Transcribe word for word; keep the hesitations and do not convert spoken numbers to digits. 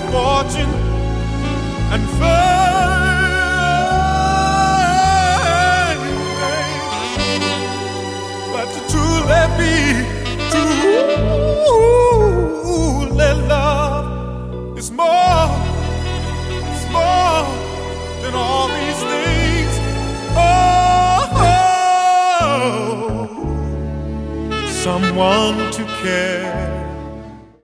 fortune and fame, but to truly be truly love is more, it's more than all these things. Oh, oh, someone to care